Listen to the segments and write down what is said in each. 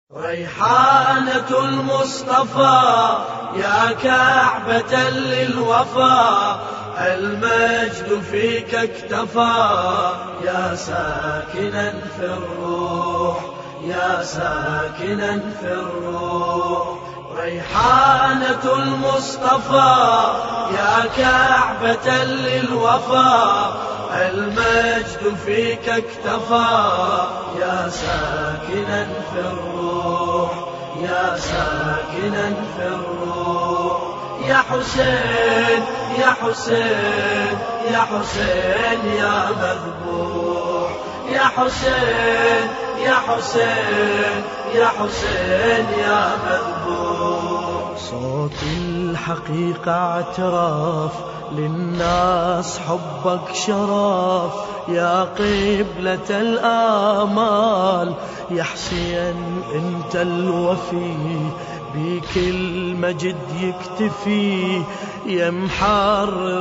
ريحانة المصطفى يا كعبة للوفا، المجد فيك اكتفى يا ساكنا في الروح، يا ساكنا في الروح. ريحانة المصطفى يا كعبة للوفا، المجد فيك اكتفى يا ساكنا في الروح، يا ساكنا في الروح. يا حسين يا حسين يا حسين يا مذبوح، يا حسين يا حسين يا حسين يا مذبوح. صوت الحقيقة اعتراف للناس، حبك شرف يا قبلة الآمال. يا حسين انت الوفي بيك المجد يكتفي، يا محرر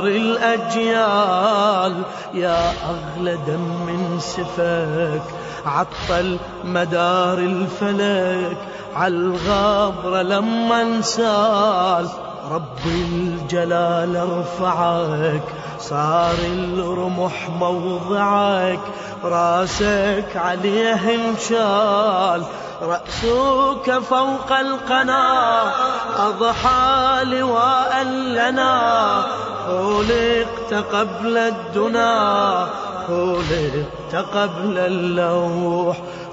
الأجيال، يا أغلى دم من سفك عطل مدار الفلك، عالغبرة لما انسال. رب الجلال ارفعك، صار الرمح موضعك، راسك عليه انشال، رأسك فوق القنا، أضحى لواء لنا. خلقت قبل الدنا، خلقت قبل اللوح،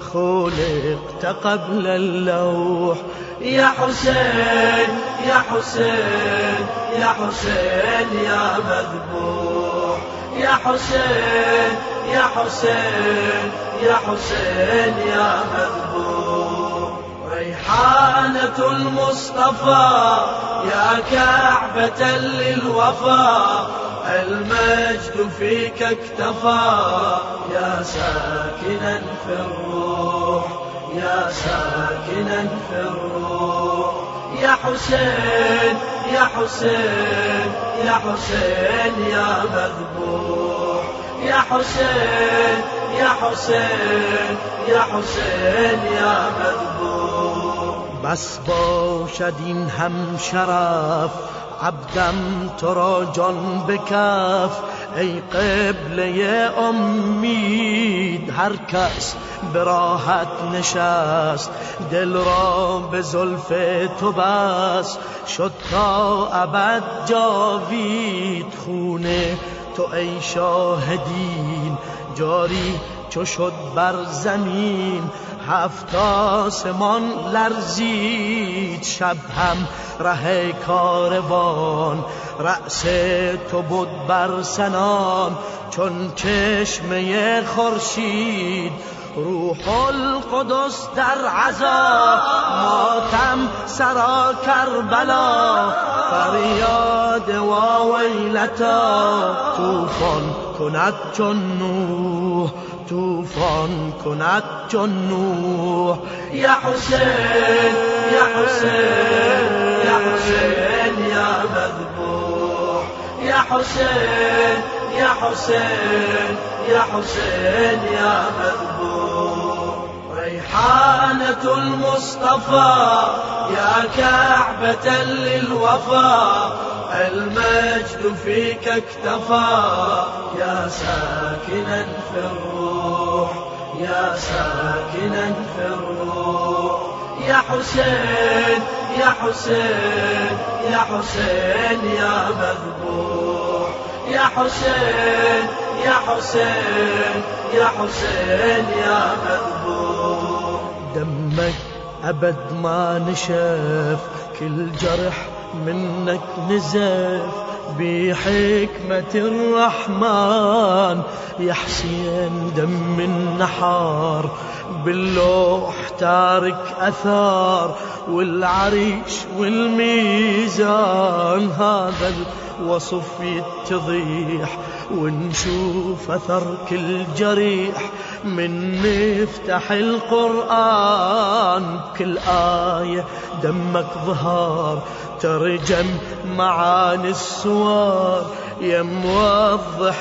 خلقت قبل اللوح. يا حسين يا حسين يا حسين يا مذبوح، يا حسين يا حسين يا حسين يا مذبوح. ريحانة المصطفى يا كعبة للوفا، المجد فيك اكتفى يا ساكنا في الروح، يا ساكنا في الروح. يا حسين يا حسين يا حسين يا مذبوح، يا حسين يا حسين يا حسين يا مذبوح. بس باشدین هم شرف عبدم تو را جان بکف، ای قبله امید هر کس به راحت نشست، دل را به زلف تو بس شد تا ابد جاوید. خونه تو ای شاهدین جاری چو شد بر زمین، هفت آسمان لرزید، شب هم ره کاروان، رأس تو بود بر سنان چون چشمه خورشید. روح القدس در عزا ماتم سرا کربلا، فریاد و ویلتا طوفان کند چون نوح، طوفان کند چون نوح. یا حسین یا حسین یا حسین یا مذبوح، یا حسین یا حسین یا حسین یا مذبوح. ريحانة المصطفى يا كعبة للوفا، المجد فيك اكتفى يا ساكنا في الروح، يا ساكنا في الروح. يا حسين يا حسين يا حسين يا مذبوح، يا حسين يا حسين يا حسين يا مذبوح. دمك أبد ما نشف، كل جرح منك نزف بحكمة الرحمن. يا حسين دم النحار باللوح تارك أثار، والعريش والميزان هذا الوصف يتضيح، ونشوف أثر كل جريح من نفتح القرآن. كل آية دمك ظهار ترجم معاني السوار، يا موضح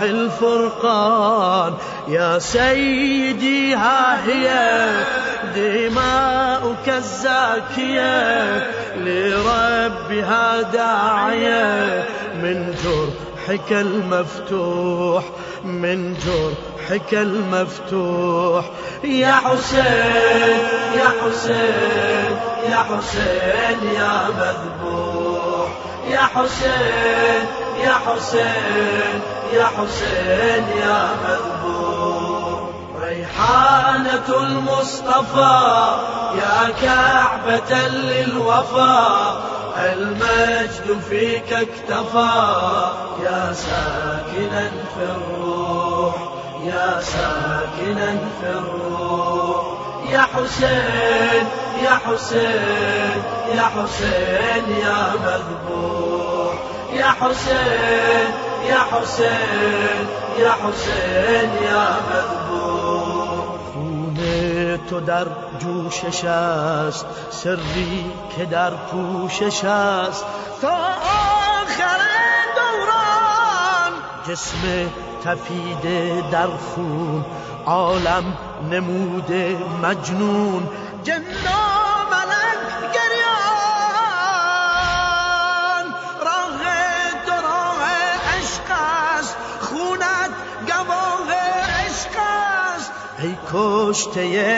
الفرقان. يا سيدي ها هي دماؤك صوتك الزاكية لربها داعية من جرحك المفتوح من جرحك المفتوح يا حسين يا حسين يا حسين يا مذبوح يا حسين يا حسين يا حسين يا مذبوح ريحانة المصطفى يا كعبة للوفا المجد فيك اكتفى يا ساكنا في الروح يا ساكنا في الروح يا حسين يا حسين يا حسين يا مذبوح يا حسين يا حسين يا حسين يا مذبوح خونت در جوشش است سری که در پوشش است تا آخر دوران جسم تفیده در خون عالم نموده مجنون جن و ملک گریان راه تو راه عشق است خونت گواه عشق است ای کشته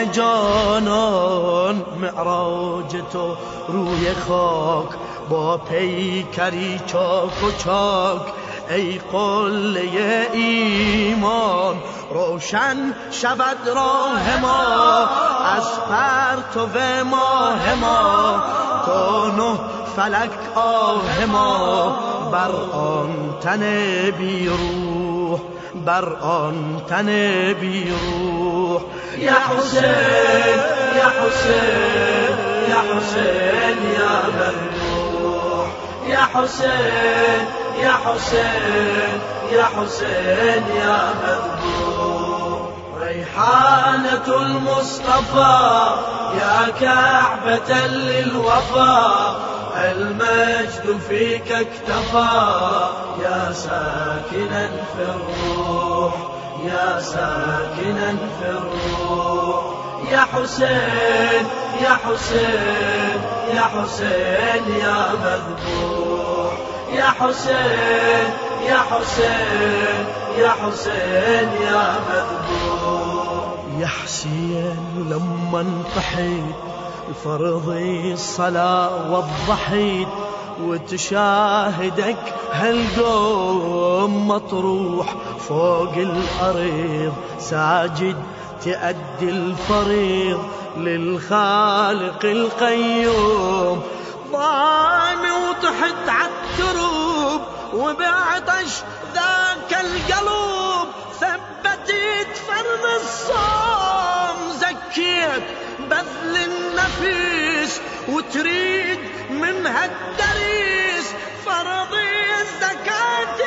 جانان معراج تو روی خاک با پیکری چاک و چاک ای قله ایمان روشن شود راه ما از پرتو ماه ما تا نه فلک آه ما بر آن تن بی روح بر آن تن بی روح یا حسین یا حسین یا حسین یا مذبوح یا حسین يا حسين يا حسين يا مذبوح ريحانة المصطفى يا كعبة للوفا المجد فيك اكتفى يا ساكنا في الروح يا ساكنا في الروح يا حسين يا حسين يا حسين يا مذبوح يا حسين يا حسين يا حسين يا مذبوح يا حسين لما انطحيت فرضي الصلاة وضحيت وتشاهدك هالقوم مطروح فوق الأرض ساجد تأدي الفريض للخالق القيوم ضامي وطحت عالدروب وبعطش ذاك القلوب ثبتت فرض الصوم زكيت بذل النفيس وتريد منها الدريس فرضي الزكاة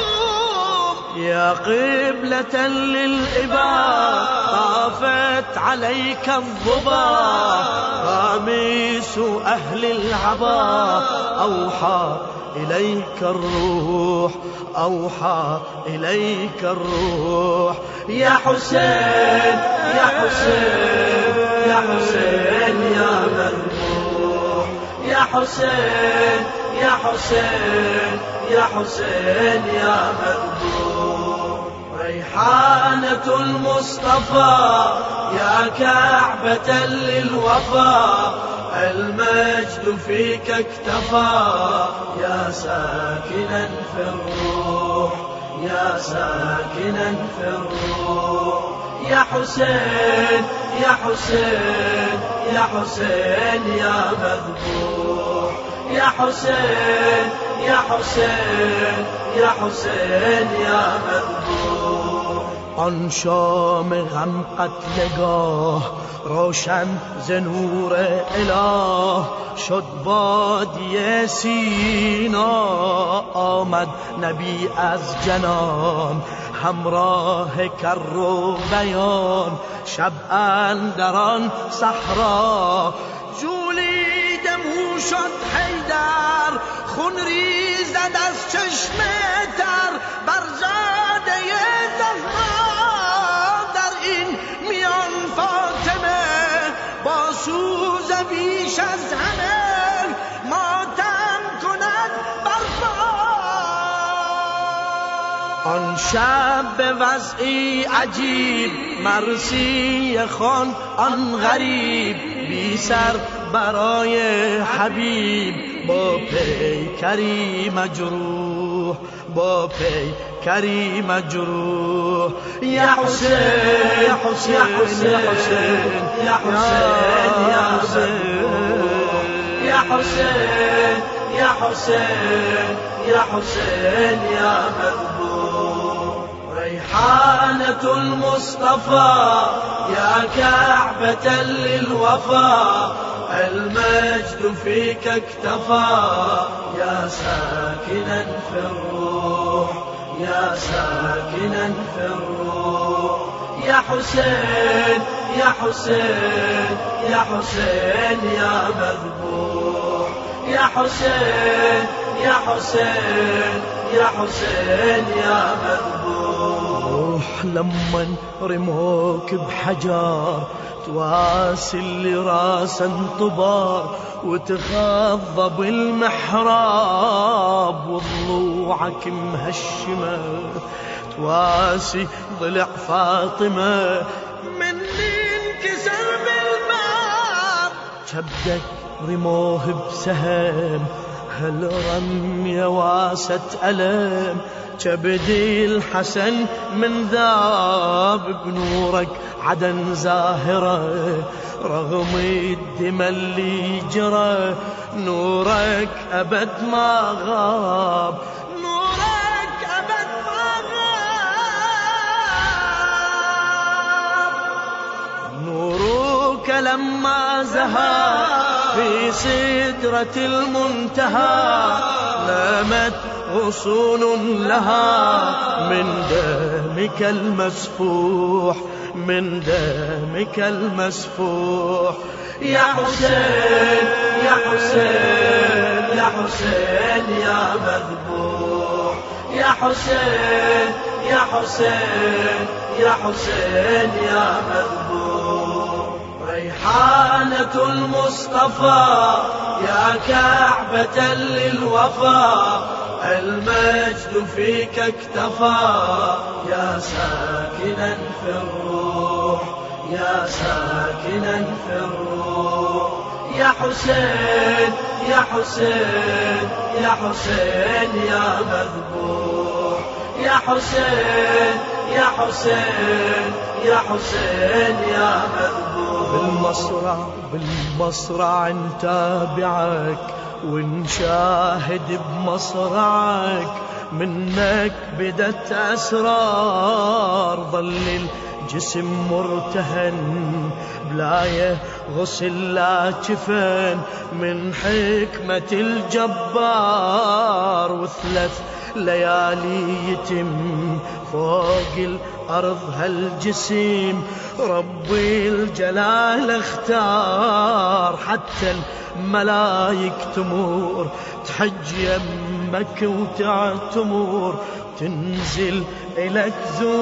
يدوم يا قبلة للإباء طافت عليك الضبا قميص أهل العبا أوحى إليك الروح أوحى إليك الروح يا حسين يا حسين يا حسين يا مذبوح يا حسين يا حسين يا حسين يا مذبوح ريحانة المصطفى يا كعبة للوفا المجد فيك اكتفى يا ساكنا في الروح يا ساكنا في الروح يا حسين يا حسين يا حسين يا مذبوح يا حسين يا حسين يا حسين يا مذبوح آن شام غم قتلگاه روشن ز نور اله شد بادیه سینا آمد نبی از جنان همراه کر و بیان شب اندر آن صحرا جولیده مو شد حیدر خون ریزد از چشم تر بر زاده زهرا در این میان فاطمه با سوز زبیش از همه ماتم کند برپا. آن شب به وضعی عجیب مرثیه خوان آن غریب، بی سر برای حبیب با پیکری مجروح، با پیکری مجروح. یا حسین یا حسین یا حسین یا حسین یا حسین یا حسین یا حسین یا حسین یا مذبوح. ريحانة المصطفى يا كعبة للوفا، المجد فيك اكتفى يا ساكنا في الروح، يا ساكنا في الروح. يا حسين يا حسين يا حسين يا مذبوح. يا حسين يا حسين يا حسين يا مذبوح. لما رموك بحجار تواسي اللي راسا طبار، وتغضب المحراب وضلوعك مهشمة، تواسي ضلع فاطمة مني انكسر بالباب. كبدك رموه بسهم هالرمية واست ألم، كبدي الحسن من ذاب بنورك عدن زاهرة، رغم الدم اللي جرى نورك أبد ما غاب، نورك أبد ما غاب. نورك لما زهى في سدرة المنتهى، نامت غصون لها من دمك المسفوح، من دمك المسفوح. يا حسين يا حسين يا حسين يا مذبوح. يا حسين يا حسين يا حسين يا مذبوح. ريحانة المصطفى يا كعبة للوفا، المجد فيك اكتفى يا ساكنا في الروح، يا ساكنا في الروح. يا حسين يا حسين يا حسين يا مذبوح. يا حسين يا حسين يا حسين يا مذبوح. بالمصرع بالمصرع نتابعك ونشاهد بمصرعك، منك بدت أسرار ظل الجسم مرتهن، بلاية غسل لا جفن من حكمة الجبار. وثلاث ليالي يتم فوق الأرض هالجسيم، ربي الجلال اختار حتى الملايك تمور تحج يمك وتعتمر، تنزل إلك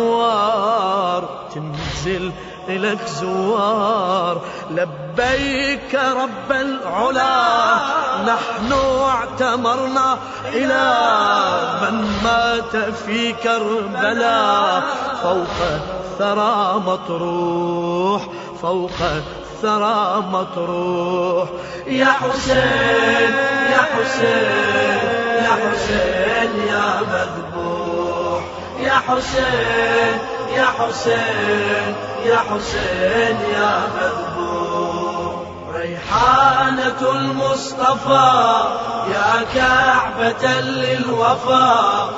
زوار، تنزل إلك زوار. لبيك رب العلا نحن اعتمرنا إلى من مات في كربلاء، فوق الثرى مطروح، فوق الثرى مطروح. يا حسين يا حسين يا حسين يا مذبوح. يا حسين يا حسين يا حسين يا مذبوح. ريحانة المصطفى يا كعبة للوفا،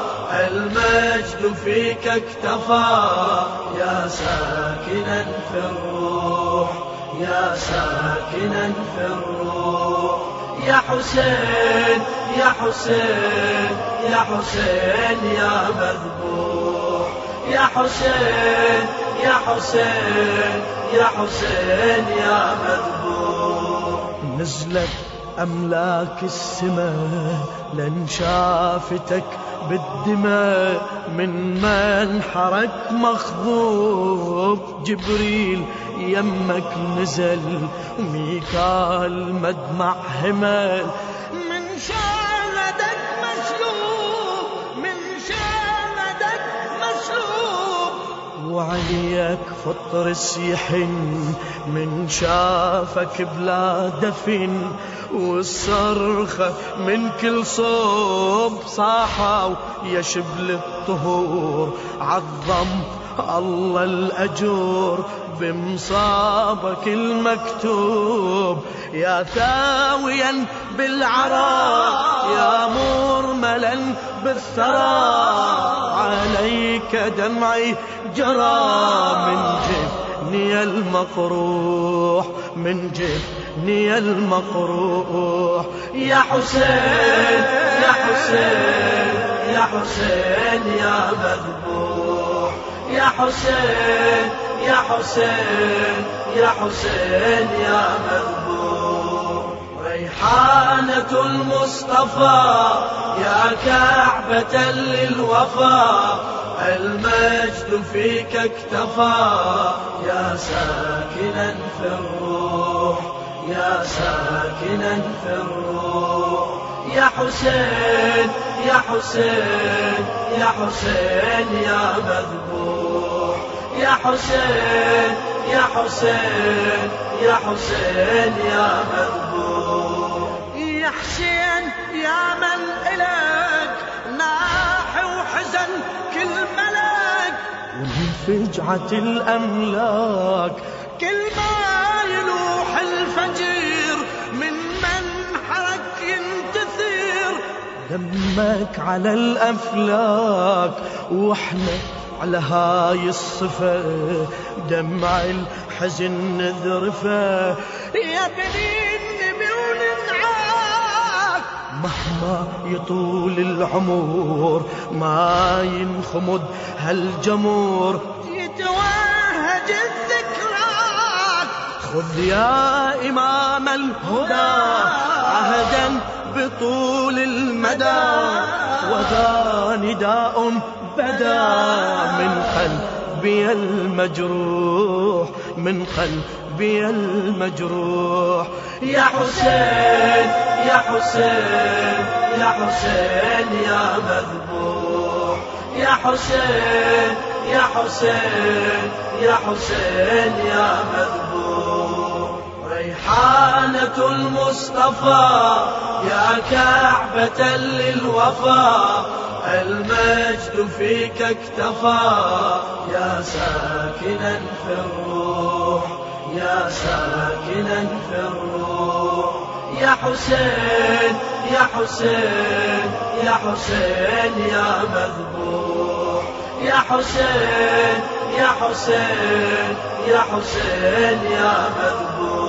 المجد فيك اكتفى يا ساكنا في الروح، يا ساكنا في الروح. يا حسين يا حسين يا حسين يا مذبوح. يا حسين يا حسين يا حسين يا مذبوح. نزلت أملاك السماء لن شافتك بالدماء من منحرك مخضوب. جبريل يمك نزل وميكال مدمع همل من شاندك مسلوب، من شاندك مسلوب. وعليك فطرس يحن من شافك بلا دفن، والصرخة من كل صوب صاحوا يا شبل الطهور. عظم الله الأجور بمصابك المكتوب، يا ثاويا بالعراء يا مرملا بالثرى. عليك دمعي جرى من جفني المقروح، من جفني المقروح. يا حسين يا حسين يا حسين يا مذبوح، يا حسين يا حسين يا حسين يا مذبوح. ريحانة المصطفى يا كعبة للوفا، المجد فيك اكتفى يا ساكنا في الروح، يا ساكنا في الروح. يا حسين يا حسين يا حسين يا مذبوح، يا حسين يا حسين يا حسين يا مذبوح. يا حسين يا من إلك ناح وحزن كل ملك، ومن فجعة الأملاك كل ما يلوح الفجر من منحرك ينتثر. دمك على الأفلاك واحنا على هاي الصفة دمع الحزن نذرفه. يا بني النبي وننعاك مهما يطول العمر ما ينخمد هالجمر، يتوهج الذكرى. خذ يا إمام الهدى عهدا بطول المدى، وذا نداء بدا من قلبي المجروح، من قلبي المجروح. يا حسين يا حسين يا حسين يا مذبوح، يا حسين يا حسين يا حسين يا مذبوح. ريحانة المصطفى يا كعبة للوفا، المجد فيك اكتفى يا ساكنا في الروح، يا ساكنا في الروح. يا حسين يا حسين يا حسين يا مذبوح، يا حسين يا حسين يا حسين يا مذبوح.